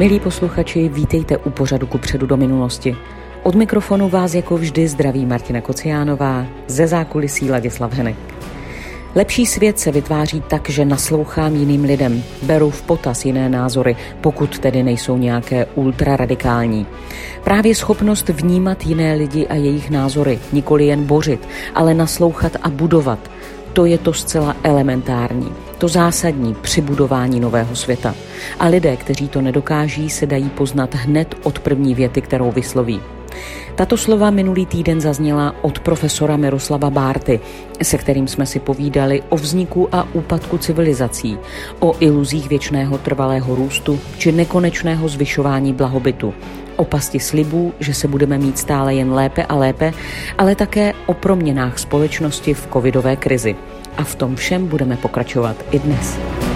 Milí posluchači, vítejte u pořadu Kupředu do minulosti. Od mikrofonu vás jako vždy zdraví Martina Kociánová, ze zákulisí Ladislav Henek. Lepší svět se vytváří tak, že naslouchám jiným lidem, beru v potaz jiné názory, pokud tedy nejsou nějaké ultraradikální. Právě schopnost vnímat jiné lidi a jejich názory, nikoli jen bořit, ale naslouchat a budovat, to je to zcela elementární, to zásadní při budování nového světa. A lidé, kteří to nedokáží, se dají poznat hned od první věty, kterou vysloví. Tato slova minulý týden zazněla od profesora Miroslava Bárty, se kterým jsme si povídali o vzniku a úpadku civilizací, o iluzích věčného trvalého růstu či nekonečného zvyšování blahobytu, o pasti slibů, že se budeme mít stále jen lépe a lépe, ale také o proměnách společnosti v covidové krizi. A v tom všem budeme pokračovat i dnes.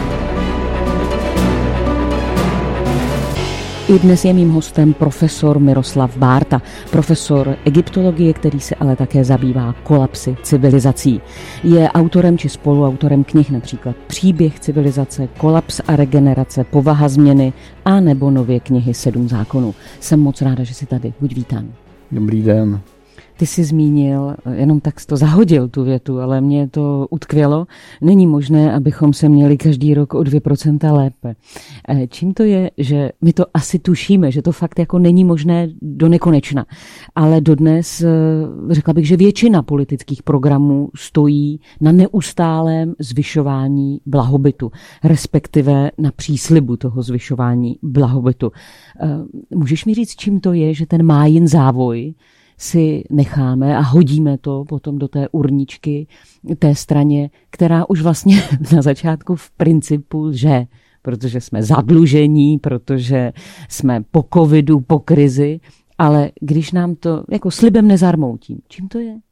I dnes je mým hostem profesor Miroslav Bárta, profesor egyptologie, který se ale také zabývá kolapsy civilizací. Je autorem či spoluautorem knih například Příběh civilizace, Kolaps a regenerace, Povaha změny a nebo nově knihy 7 zákonů. Jsem moc ráda, že jsi tady. Buď vítán. Dobrý den. Ty jsi zmínil, jenom tak jsi to zahodil tu větu, ale mě to utkvělo. Není možné, abychom se měli každý rok o 2% lépe. Čím to je, že my to asi tušíme, že to fakt jako není možné do nekonečna. Ale dodnes řekla bych, že většina politických programů stojí na neustálém zvyšování blahobytu, respektive na příslibu toho zvyšování blahobytu. Můžeš mi říct, čím to je, že ten májin závoj si necháme a hodíme to potom do té urničky té straně, která už vlastně na začátku v principu lže, protože jsme zadlužení, protože jsme po covidu, po krizi, ale když nám to jako slibem nezarmoutím, čím to je?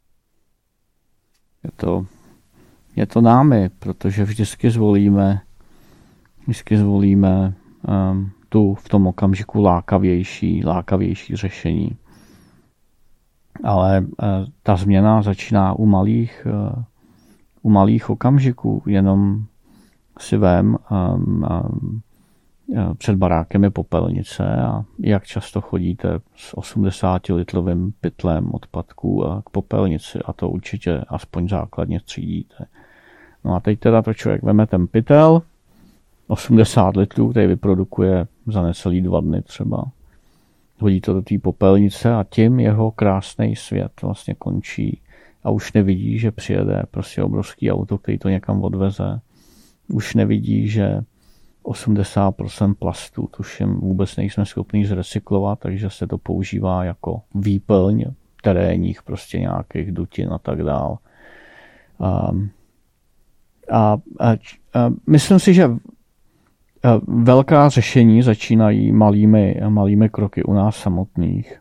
Je to námi, protože vždycky zvolíme tu v tom okamžiku lákavější řešení. Ale ta změna začíná u malých okamžiků. Jenom si vem, před barákem je popelnice a jak často chodíte s 80-litrovým pytlem odpadků k popelnici a to určitě aspoň základně třídíte. No a teď teda to člověk veme ten pytel, 80 litrů, který vyprodukuje za necelý 2 dny třeba. Hodí to do té popelnice a tím jeho krásný svět vlastně končí a už nevidí, že přijede prostě obrovský auto, který to někam odveze. Už nevidí, že 80% plastů, tuším, vůbec nejsme schopni zrecyklovat, takže se to používá jako výplň terénních prostě nějakých dutin a tak dál. Myslím si, že velká řešení začínají malými kroky u nás samotných.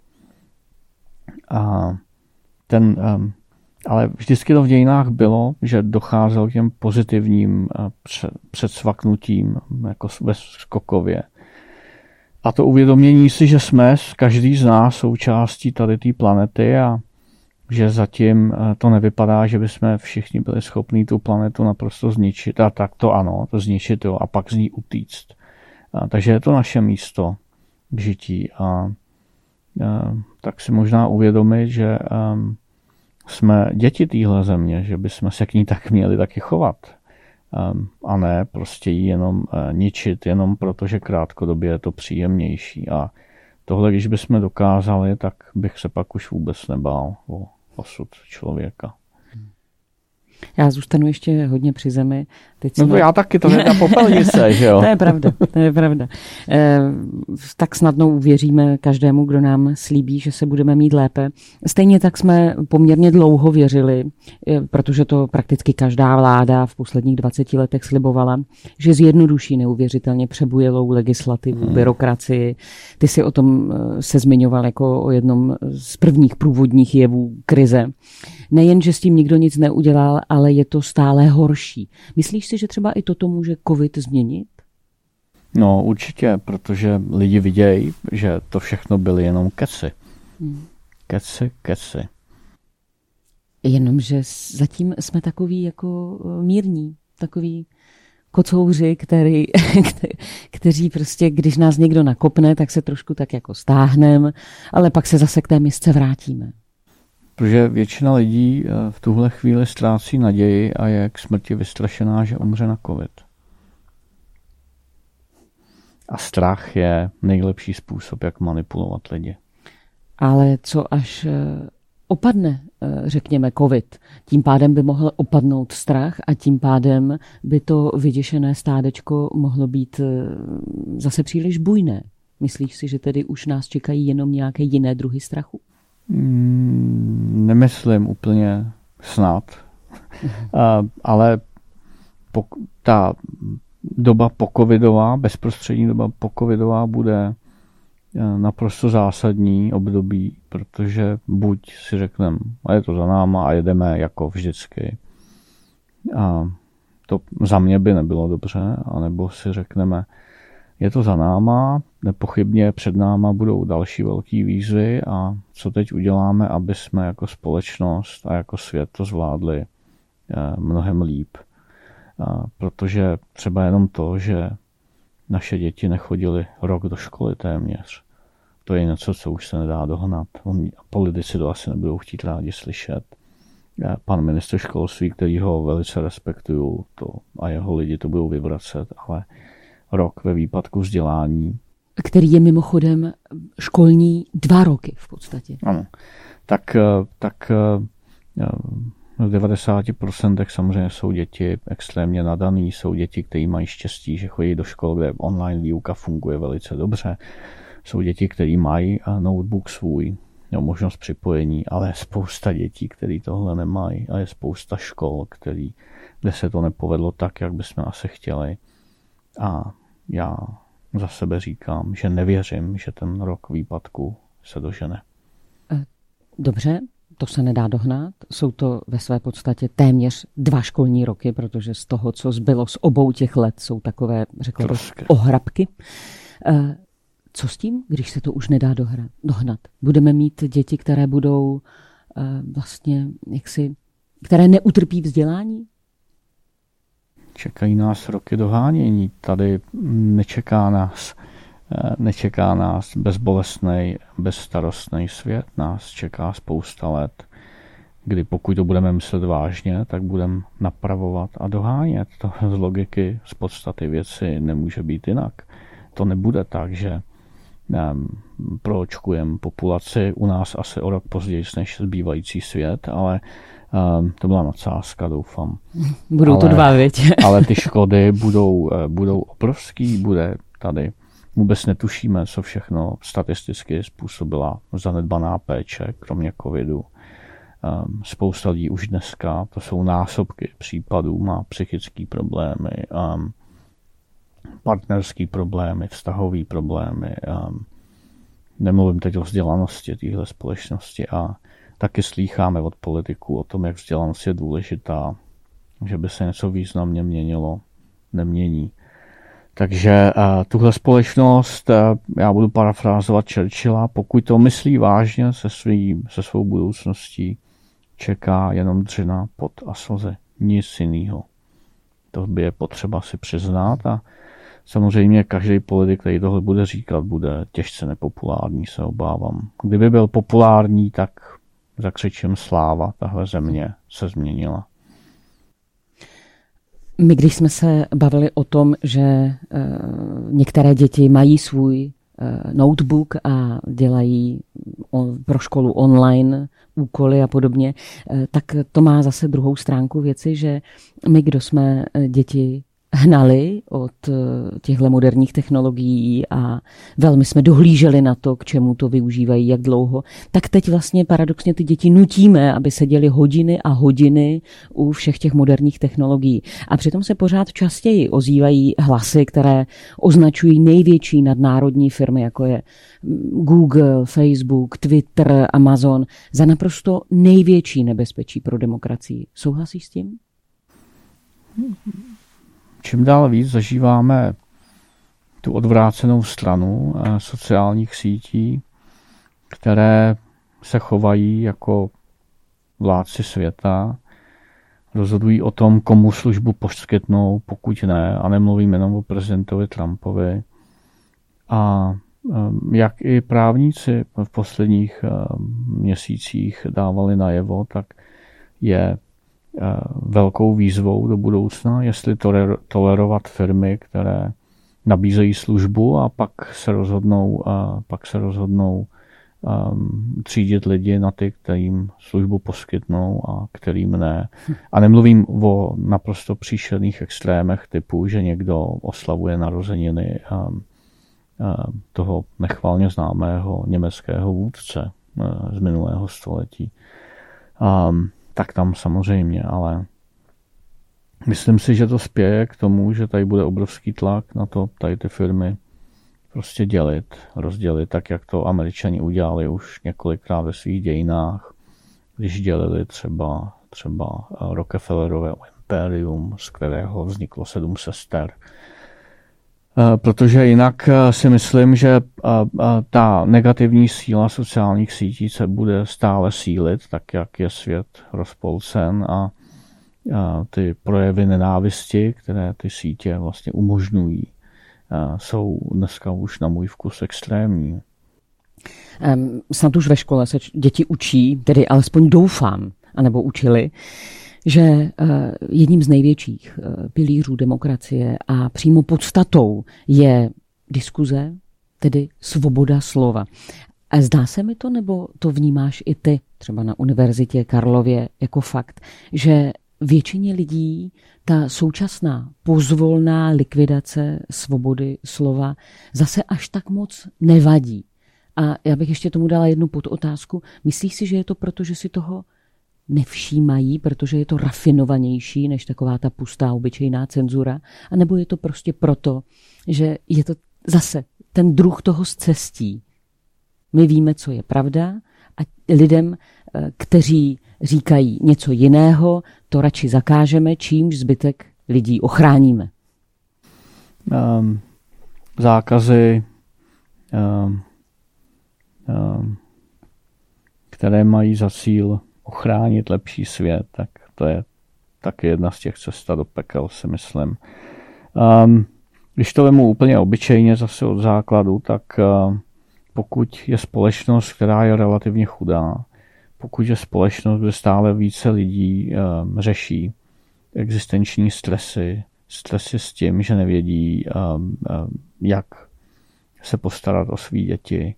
Ale vždycky to v dějinách bylo, že docházelo k těm pozitivním předsvaknutím jako ve skokově. A to uvědomění si, že jsme každý z nás součástí tady té planety a že zatím to nevypadá, že bychom všichni byli schopní tu planetu naprosto zničit. A tak to ano, to zničit jo, a pak z ní utíct. Takže je to naše místo k žití. A tak si možná uvědomit, že jsme děti téhle země, že bychom se k ní tak měli taky chovat. A ne prostě ji jenom ničit, jenom protože krátkodobě je to příjemnější. A tohle, když bychom dokázali, tak bych se pak už vůbec nebál o osud člověka. Já zůstanu ještě hodně při zemi. Teď no to já taky, to je ta popelnice, že jo? To je pravda. Tak snadno uvěříme každému, kdo nám slíbí, že se budeme mít lépe. Stejně tak jsme poměrně dlouho věřili, protože to prakticky každá vláda v posledních 20 letech slibovala, že zjednoduší neuvěřitelně přebujelou legislativu, byrokracii. Ty si o tom se zmiňoval jako o jednom z prvních průvodních jevů krize. Nejen, že s tím nikdo nic neudělal, ale je to stále horší. Myslíš si, že třeba i toto může covid změnit? No určitě, protože lidi vidějí, že to všechno byly jenom keci. Keci. Jenomže zatím jsme takový jako mírní, takový kocouři, kteří prostě, když nás někdo nakopne, tak se trošku tak jako stáhneme, ale pak se zase k té misce vrátíme. Protože většina lidí v tuhle chvíli ztrácí naději a je k smrti vystrašená, že umře na covid. A strach je nejlepší způsob, jak manipulovat lidi. Ale co až opadne, řekněme, covid, tím pádem by mohl opadnout strach a tím pádem by to vyděšené stádečko mohlo být zase příliš bujné. Myslíš si, že tedy už nás čekají jenom nějaké jiné druhy strachu? Nemyslím úplně snad, ale ta doba pocovidová, bezprostřední doba pocovidová bude naprosto zásadní období, protože buď si řekneme, a je to za náma a jedeme jako vždycky. A to za mě by nebylo dobře, anebo si řekneme, je to za náma, nepochybně před náma budou další velké výzvy a co teď uděláme, aby jsme jako společnost a jako svět to zvládli mnohem líp. Protože třeba jenom to, že naše děti nechodily rok do školy téměř, to je něco, co už se nedá dohnat. Politici to asi nebudou chtít rádi slyšet. Pan ministr školství, který ho velice respektuju, a jeho lidi to budou vyvracet, ale rok ve výpadku vzdělání. Který je mimochodem školní 2 roky v podstatě. Ano. Tak v 90% samozřejmě jsou děti extrémně nadaný, jsou děti, kteří mají štěstí, že chodí do škol, kde online výuka funguje velice dobře. Jsou děti, kteří mají notebook svůj, možnost připojení, ale je spousta dětí, kteří tohle nemají a je spousta škol, kde se to nepovedlo tak, jak bychom asi chtěli. A já za sebe říkám, že nevěřím, že ten rok výpadku se dožene. Dobře, to se nedá dohnat. Jsou to ve své podstatě téměř 2 školní roky, protože z toho, co zbylo z obou těch let, jsou takové, řekl bych, ohrabky. Co s tím, když se to už nedá dohnat? Budeme mít děti, které budou vlastně které neutrpí vzdělání? Čekají nás roky dohánění. Tady nečeká nás bezbolestný, bezstarostný svět. Nás čeká spousta let, kdy pokud to budeme myslet vážně, tak budeme napravovat a dohánět. To z logiky, z podstaty věci nemůže být jinak. To nebude tak, že proočkujeme populaci u nás asi o rok později než zbývající svět, ale to byla nadsázka, doufám. Budou to 2, větě. Ale ty škody budou obrovský, bude tady. Vůbec netušíme, co všechno statisticky způsobila zanedbaná péče, kromě covidu. Spousta lidí už dneska, to jsou násobky případů, má psychické problémy, partnerské problémy, vztahové problémy. Nemluvím teď o vzdělanosti téhle společnosti a taky slýcháme od politiků o tom, jak vzdělanost je důležitá, že by se něco významně měnilo, nemění. Takže tuhle společnost, já budu parafrázovat Churchilla, pokud to myslí vážně se svou budoucností, čeká jenom dřina, pot a slzy, nic jiného. To by je potřeba si přiznat a samozřejmě každý politik, který tohle bude říkat, bude těžce nepopulární, se obávám. Kdyby byl populární, tak zakřičím sláva, tahle země se změnila. My, když jsme se bavili o tom, že některé děti mají svůj notebook a dělají pro školu online úkoly a podobně, tak to má zase druhou stránku věci, že my, kdo jsme děti hnali od těchto moderních technologií a velmi jsme dohlíželi na to, k čemu to využívají, jak dlouho, tak teď vlastně paradoxně ty děti nutíme, aby seděli hodiny a hodiny u všech těch moderních technologií. A přitom se pořád častěji ozývají hlasy, které označují největší nadnárodní firmy, jako je Google, Facebook, Twitter, Amazon, za naprosto největší nebezpečí pro demokracii. Souhlasíš s tím? Čím dál víc zažíváme tu odvrácenou stranu sociálních sítí, které se chovají jako vládci světa rozhodují o tom, komu službu poskytnou, pokud ne, a nemluvím jenom o prezidentovi Trumpovi. A jak i právníci v posledních měsících dávali najevo, tak je velkou výzvou do budoucna, jestli tolerovat firmy, které nabízejí službu a pak se rozhodnou třídit lidi na ty, kterým službu poskytnou a kterým ne. A nemluvím o naprosto příšerných extrémech typu, že někdo oslavuje narozeniny toho nechvalně známého německého vůdce z minulého století. Tak tam samozřejmě, ale myslím si, že to spěje k tomu, že tady bude obrovský tlak na to, tady ty firmy prostě rozdělit, tak jak to Američani udělali už několikrát ve svých dějinách, když dělili třeba Rockefellerovo impérium, z kterého vzniklo 7 sester. Protože jinak si myslím, že ta negativní síla sociálních sítí se bude stále sílit, tak jak je svět rozpolcen a ty projevy nenávisti, které ty sítě vlastně umožňují, jsou dneska už na můj vkus extrémní. Snad už ve škole se děti učí, tedy alespoň doufám, anebo učili, že jedním z největších pilířů demokracie a přímo podstatou je diskuze, tedy svoboda slova. A zdá se mi to, nebo to vnímáš i ty, třeba na Univerzitě Karlově, jako fakt, že většině lidí ta současná pozvolná likvidace svobody slova zase až tak moc nevadí. A já bych ještě tomu dala jednu podotázku. Myslíš si, že je to proto, že si toho nevšímají, protože je to rafinovanější než taková ta pustá obyčejná cenzura? A nebo je to prostě proto, že je to zase ten druh toho scestí? My víme, co je pravda, a lidem, kteří říkají něco jiného, to radši zakážeme, čímž zbytek lidí ochráníme. Zákazy, které mají za cíl ochránit lepší svět, tak to je taky jedna z těch cest do pekel, si myslím. Když to vemu úplně obyčejně zase od základu, tak pokud je společnost, která je relativně chudá, pokud je společnost, kde stále více lidí řeší existenční stresy s tím, že nevědí, jak se postarat o svý děti.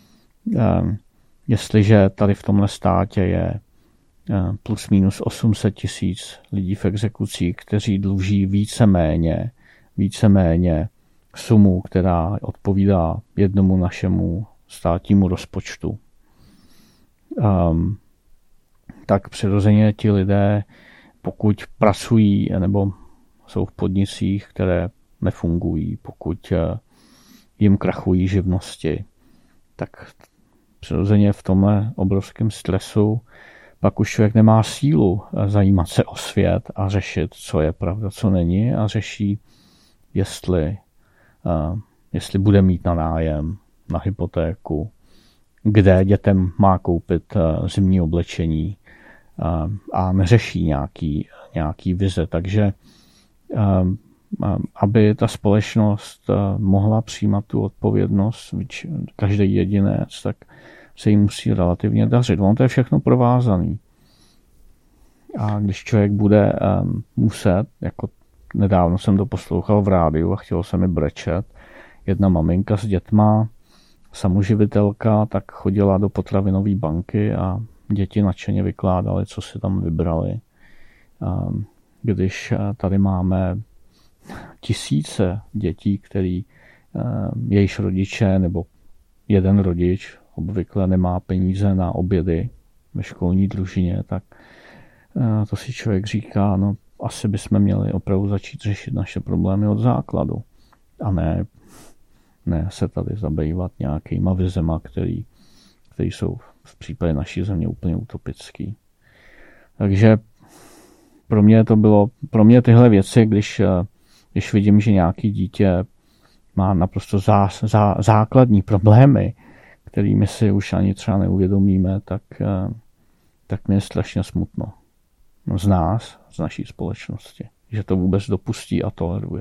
Jestliže tady v tomhle státě je plus minus 800 000 lidí v exekucích, kteří dluží víceméně sumu, která odpovídá jednomu našemu státnímu rozpočtu, tak přirozeně ti lidé, pokud pracují nebo jsou v podnicích, které nefungují, pokud jim krachují živnosti, tak přirozeně v tomhle obrovském stresu pak už člověk nemá sílu zajímat se o svět a řešit, co je pravda, co není, a řeší, jestli bude mít na nájem, na hypotéku, kde dětem má koupit zimní oblečení, a neřeší nějaký vize. Takže aby ta společnost mohla přijímat tu odpovědnost, každý jedinec, tak se jí musí relativně dařit. Ono to je všechno provázaný. A když člověk bude muset, jako nedávno jsem to poslouchal v rádiu a chtělo se mi brečet, jedna maminka s dětma, samoživitelka, tak chodila do potravinové banky a děti nadšeně vykládaly, co si tam vybrali. Když tady máme tisíce dětí, jejichž rodiče nebo jeden rodič obvykle nemá peníze na obědy ve školní družině, tak to si člověk říká, no asi bychom měli opravdu začít řešit naše problémy od základu. A ne se tady zabývat nějakýma vizema, které jsou v případě naší země úplně utopický. Takže pro mě tyhle věci, když vidím, že nějaký dítě má naprosto základní problémy, kterými si už ani třeba neuvědomíme, tak mi je strašně smutno. No z z naší společnosti, že to vůbec dopustí a toleruje.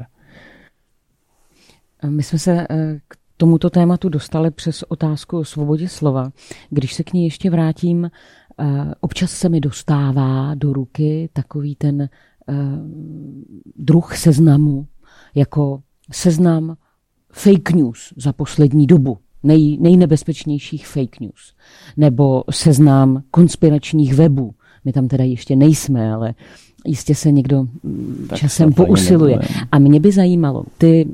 My jsme se k tomuto tématu dostali přes otázku o svobodě slova. Když se k ní ještě vrátím, občas se mi dostává do ruky takový ten druh seznamu, jako seznam fake news za poslední dobu, nejnebezpečnějších fake news, nebo seznam konspiračních webů. My tam teda ještě nejsme, ale jistě se někdo tak časem pousiluje. A mě by zajímalo, ty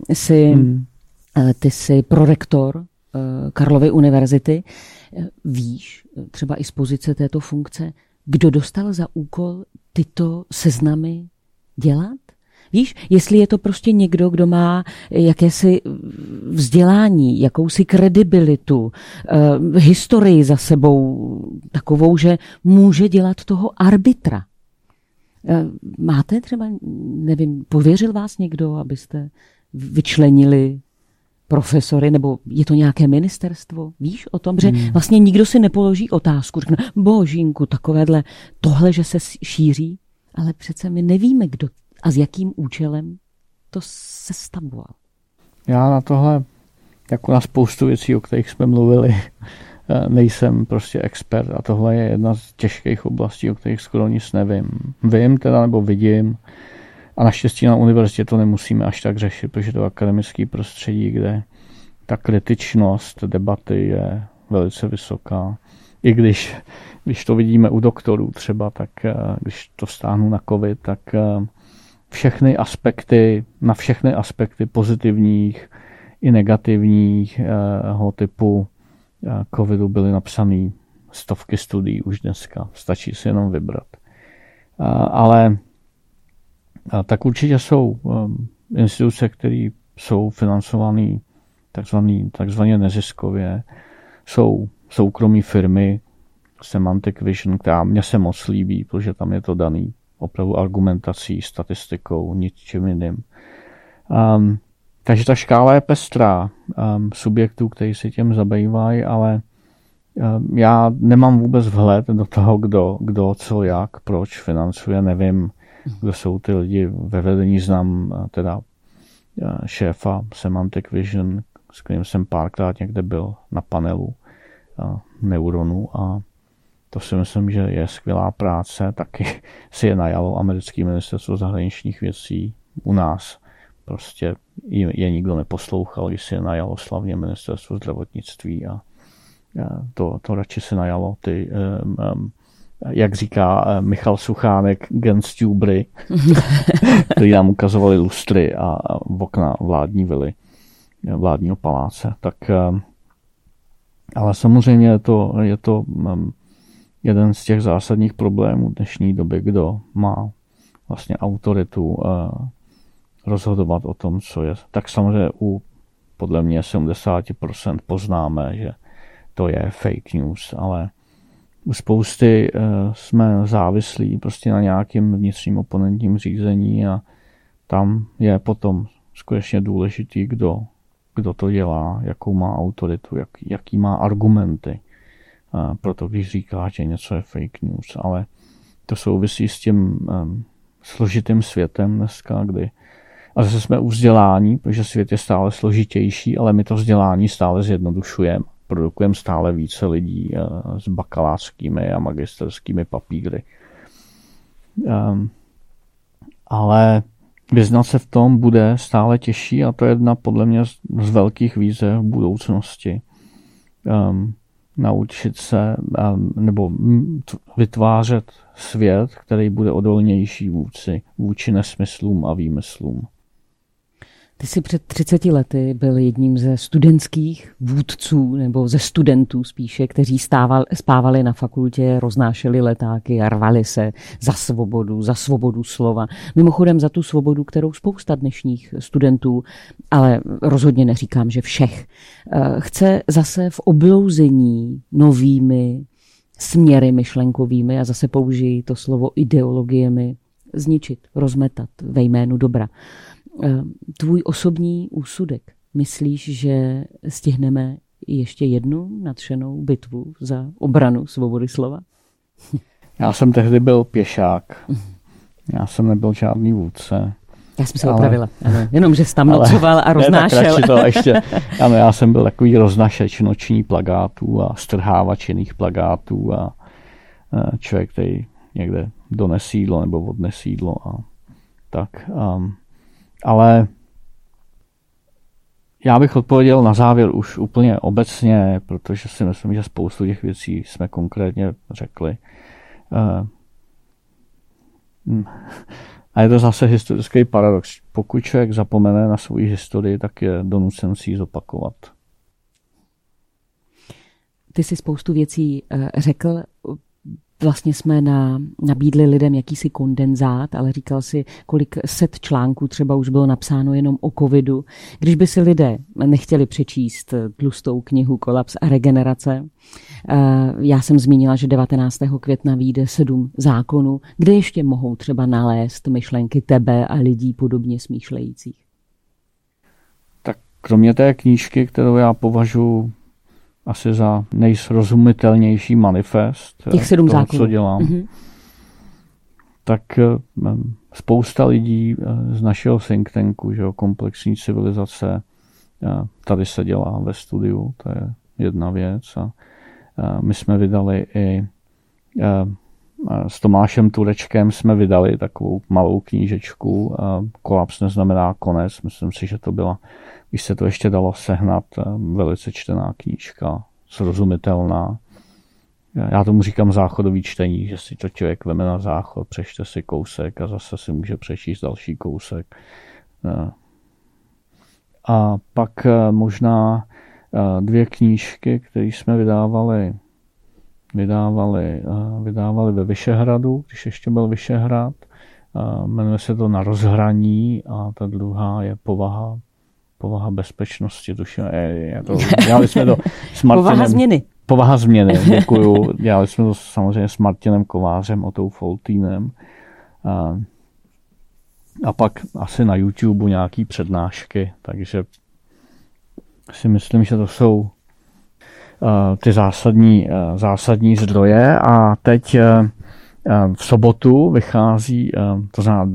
jsi prorektor Karlovy univerzity, víš, třeba i z pozice této funkce, kdo dostal za úkol tyto seznamy dělat? Víš, jestli je to prostě někdo, kdo má jakési vzdělání, jakousi kredibilitu, historii za sebou takovou, že může dělat toho arbitra. Máte třeba, nevím, pověřil vás někdo, abyste vyčlenili profesory, nebo je to nějaké ministerstvo? Víš o tom, že vlastně nikdo si nepoloží otázku, řekne, božínku, tohle, že se šíří, ale přece my nevíme, kdo a s jakým účelem to sestavoval. Já na tohle, jako na spoustu věcí, o kterých jsme mluvili, nejsem prostě expert a tohle je jedna z těžkých oblastí, o kterých skoro nic nevím. Vím teda, nebo vidím, a naštěstí na univerzitě to nemusíme až tak řešit, protože to je akademické prostředí, kde ta kritičnost debaty je velice vysoká. I když to vidíme u doktorů třeba, tak když to vztáhnu na covid, tak na všechny aspekty pozitivních i negativního typu covidu byly napsané stovky studií už dneska. Stačí si jenom vybrat. Ale tak určitě jsou instituce, které jsou financovány takzvaně neziskově. Jsou soukromí firmy, Semantic Vision, která mě se moc líbí, protože tam je to daný opravdu argumentací, statistikou, ničím jiným. Takže ta škála je pestrá subjektů, kteří se tím zabývají, ale já nemám vůbec vhled do toho, kdo co, jak, proč financuje, nevím, kdo jsou ty lidi ve vedení, znám teda šéfa Semantic Vision, s kterým jsem párkrát někde byl na panelu Neuronu a to si myslím, že je skvělá práce, taky si je najalo americké ministerstvo zahraničních věcí u nás. Prostě je nikdo neposlouchal, když si je najalo slavně ministerstvo zdravotnictví a to radši se najalo ty, jak říká Michal Suchánek, genstubry, kteří nám ukazovali lustry a okna vládní vily, vládního paláce. Tak, ale samozřejmě je to jeden z těch zásadních problémů dnešní doby, kdo má vlastně autoritu rozhodovat o tom, co je. Tak samozřejmě podle mě 70% poznáme, že to je fake news, ale u spousty jsme závislí prostě na nějakém vnitřním oponentním řízení a tam je potom skutečně důležitý, kdo to dělá, jakou má autoritu, jaký má argumenty. Proto když říká, že něco je fake news, ale to souvisí s tím složitým světem dneska, a zase jsme u vzdělání, protože svět je stále složitější, ale my to vzdělání stále zjednodušujeme. Produkujeme stále více lidí s bakalářskými a magisterskými papíry. Ale vyznat se v tom bude stále těžší a to je jedna podle mě z velkých výzev v budoucnosti. Naučit se nebo vytvářet svět, který bude odolnější vůči nesmyslům a výmyslům. Ty jsi před 30 lety byl jedním ze studentských vůdců, nebo ze studentů spíše, kteří spávali na fakultě, roznášeli letáky a rvali se za svobodu slova. Mimochodem za tu svobodu, kterou spousta dnešních studentů, ale rozhodně neříkám, že všech, chce zase v oblouzení novými směry myšlenkovými, a zase použijí to slovo ideologiemi, zničit, rozmetat ve jménu dobra. Tvůj osobní úsudek. Myslíš, že stihneme ještě jednu nadšenou bitvu za obranu svobody slova? Já jsem tehdy byl pěšák. Já jsem nebyl žádný vůdce. Já jsem se opravila. Ano, jenom, že jsi tam nocoval a roznášel. Ne, tak to ještě. Ano, já jsem byl takový roznašeč noční plakátů a strhávač jiných plakátů a člověk, který někde donese jídlo nebo odnese jídlo a tak. Ale já bych odpověděl na závěr už úplně obecně, protože si myslím, že spoustu těch věcí jsme konkrétně řekli. A je to zase historický paradox. Pokud člověk zapomene na svou historii, tak je donucen si ji zopakovat. Ty jsi spoustu věcí řekl. Vlastně jsme nabídli lidem jakýsi kondenzát, ale říkal si, kolik set článků třeba už bylo napsáno jenom o covidu. Když by si lidé nechtěli přečíst tlustou knihu Kolaps a regenerace, já jsem zmínila, že 19. května vyjde 7 zákonů, kde ještě mohou třeba nalézt myšlenky tebe a lidí podobně smýšlejících. Tak kromě té knížky, kterou já považuji asi za nejsrozumitelnější manifest těch 7 toho, zákonů, co dělám, tak spousta lidí z našeho think tanku, že komplexní civilizace, tady se dělá ve studiu, to je jedna věc. A my jsme vydali i s Tomášem Turečkem jsme vydali takovou malou knížečku. Kolaps neznamená konec. Myslím si, že to byla, když se to ještě dalo sehnat, velice čtená knížka, srozumitelná. Já tomu říkám záchodový čtení, že si to člověk veme na záchod, přečte si kousek a zase si může přečíst další kousek. A pak možná 2 knížky, které jsme vydávali ve Vyšehradu, když ještě byl Vyšehrad. Jmenuje se to Na rozhraní a ta druhá je Povaha bezpečnosti. Dělali jsme to s Martinem. Povaha změny, děkuju. Dělali jsme to samozřejmě s Martinem Kovářem, Otou Foltýnem. A pak asi na YouTube nějaký přednášky, takže si myslím, že to jsou ty zásadní zdroje. A teď v sobotu vychází, to znamená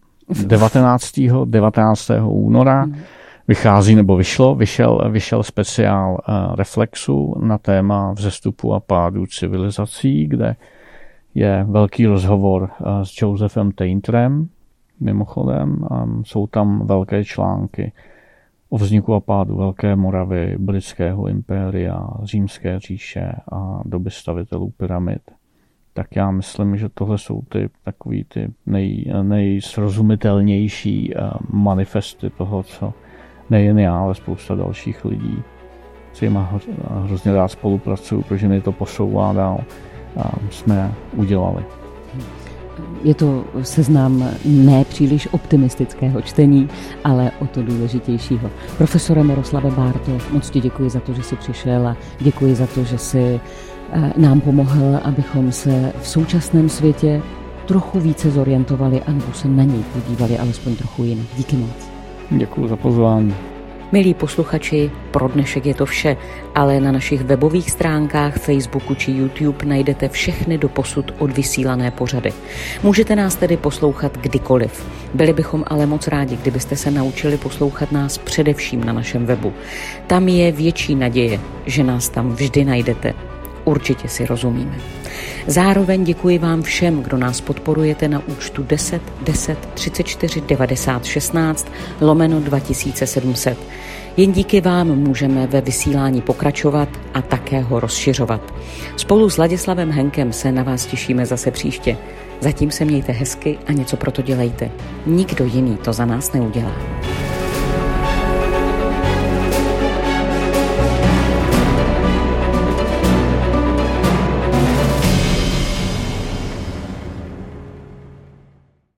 19. února, vychází nebo vyšel speciál Reflexu na téma vzestupu a pádu civilizací, kde je velký rozhovor s Josephem Tainterem, mimochodem. Jsou tam velké články o vzniku a pádu Velké Moravy, Britského impéria, Římské říše a doby stavitelů pyramid. Tak já myslím, že tohle jsou takový ty nejsrozumitelnější manifesty toho, co nejen já, ale spousta dalších lidí, s nimi hrozně rád spolupracuju, protože mi to posouvá dál, jsme udělali. Je to seznam ne příliš optimistického čtení, ale o to důležitějšího. Profesore Miroslave Bárto, moc ti děkuji za to, že jsi přišel a děkuji za to, že jsi nám pomohl, abychom se v současném světě trochu více zorientovali a nebo se na něj podívali alespoň trochu jinak. Díky moc. Děkuji za pozvání. Milí posluchači, pro dnešek je to vše, ale na našich webových stránkách, Facebooku či YouTube najdete všechny doposud odvysílané pořady. Můžete nás tedy poslouchat kdykoliv. Byli bychom ale moc rádi, kdybyste se naučili poslouchat nás především na našem webu. Tam je větší naděje, že nás tam vždy najdete. Určitě si rozumíme. Zároveň děkuji vám všem, kdo nás podporujete na účtu 10 10 34 90 16 / 2700. Jen díky vám můžeme ve vysílání pokračovat a také ho rozšiřovat. Spolu s Ladislavem Henkem se na vás těšíme zase příště. Zatím se mějte hezky a něco pro to dělejte. Nikdo jiný to za nás neudělá.